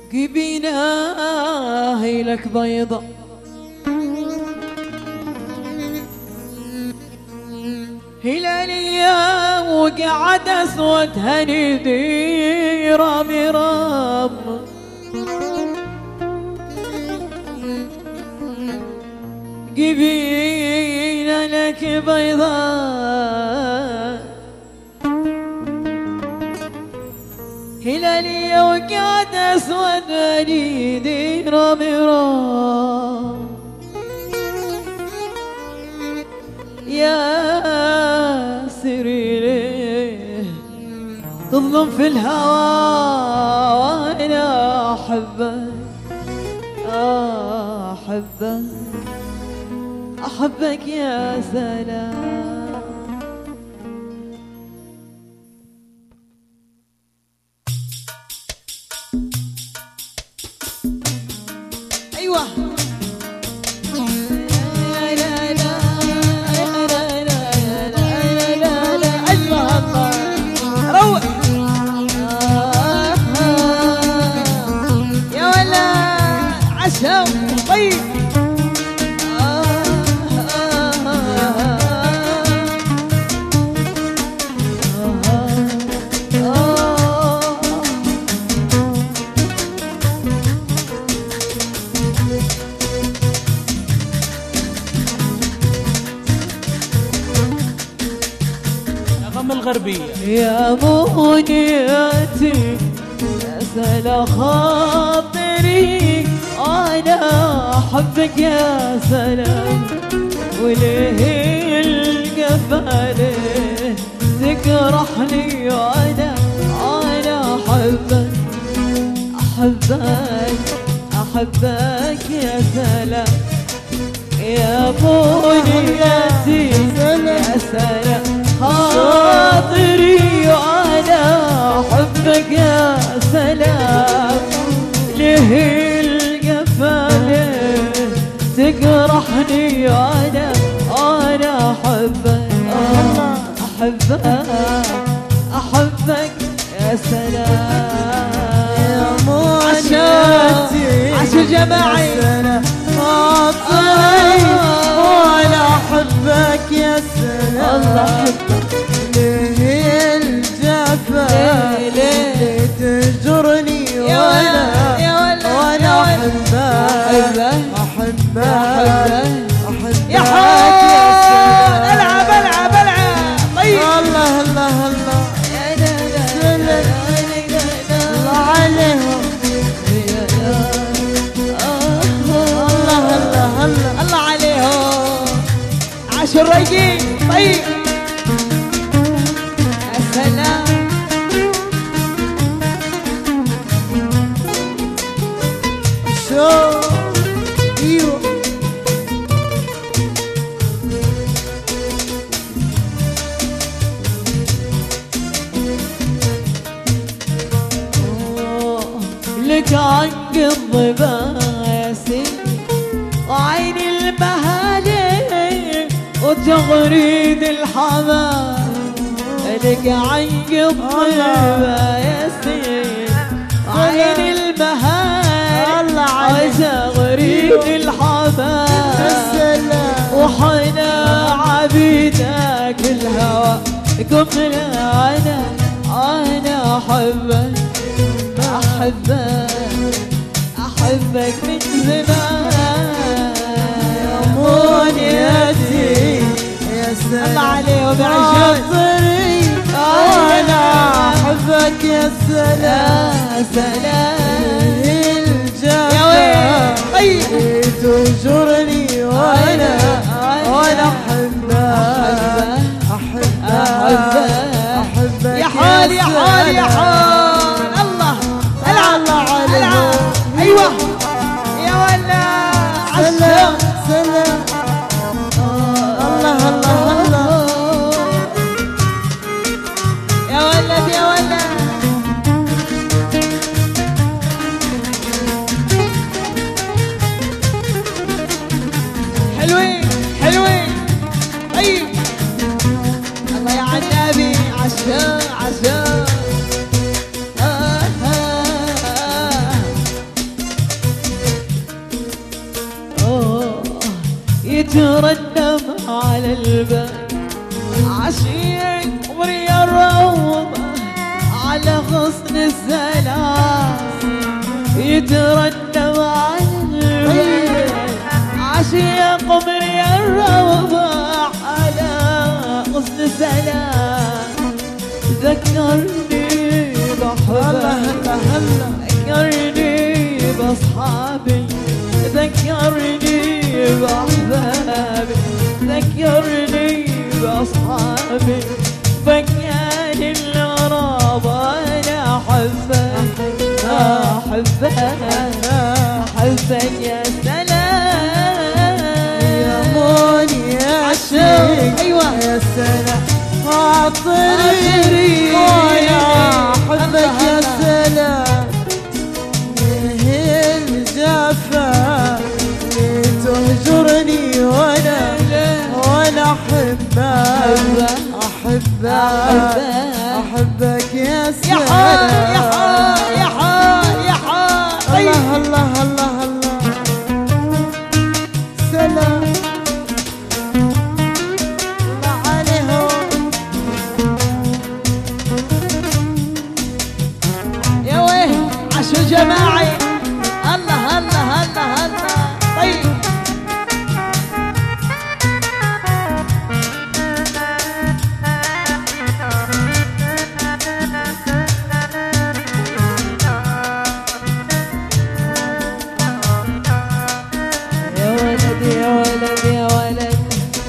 جبيناه لك بيضة هلالية وقعد اسود هندي رامي رام جبين لك بيضاء هلالية وقعد اسود هندي رامي رام يا سري ليه تظلم في الهوى وانا احبك احبك يا سلام. ايوه طيب نغم الغربية يا منيتي سلا خاطري أنا أحبك يا سلام وليه القفالة تجرحني أنا أحبك يا سلام يا منيتي يا سلام خاطري أنا أحبك يا سلام ليه القفالة تجرحني أنا أحبك يا سلام يا منيتي عشو جماعي خاطري وانا احبك يا سلام الله أحبك ليه الجفا ليه تجرني وانا احبك يا حول العب طيب الله عليهم الله عليهم عاشوا الرايقين طيب يا سلام شو ايوه لك عنق الضباسي وعين المهالي وتغريد الحمام لك عنق الضباسي وعين المهالي وتغريد الحمام وحنا عبيدك الهوى قمنا أنا أحبك من زمان يا منيتي يا سلام الله عليهم يا رجال وانا احبك يا سلام يا وين طيب تجرني وانا احبك يا حال الله العب ايوه يا ولا سلام الله يا ولد حلوين طيب الله يا عنابي عشاء يترنم على الباب عشيق عمري الروضة على غصن السلام يترنم على الباب عشيق عمري الروضة على غصن السلام ذكرني بحبك ذكرني بأصحابي ذكرني بأحبابي ذكرني بأصحابي فكاني الغراب أنا أحبك أحبك أحبك يا سلام يا موني يا عشيق أيوة يا سلام عطري وانا احبك يا سلام ليه الجفا تهجرني وانا احبك احبك يا سلام يا طيب الله الله الله الله سلام الله عليهم يا ويه عشو جماعي الله الله الله الله طيب يا ولد يا ولد يا ولد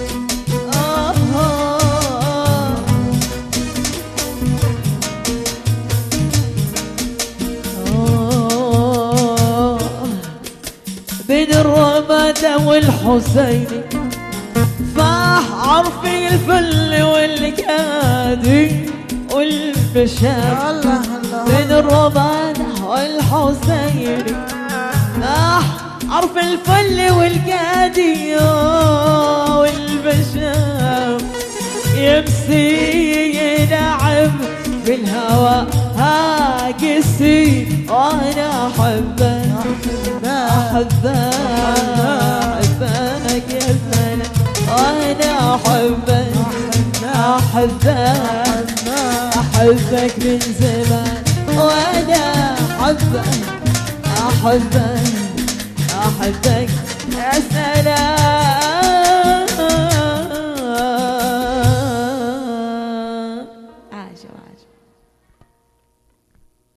بين الرمادة والحسيني فاح عرفي الفل والكادي والبشام الله الله بين الرمادة والحسيني فاح عرف الفل والكادي والبشام يمسي يلعب بالهوى هاقسي وانا احبك احبك احبك يا سلام وانا احبك احبك احبك من زمان وانا احبك احبك احبك يا سلام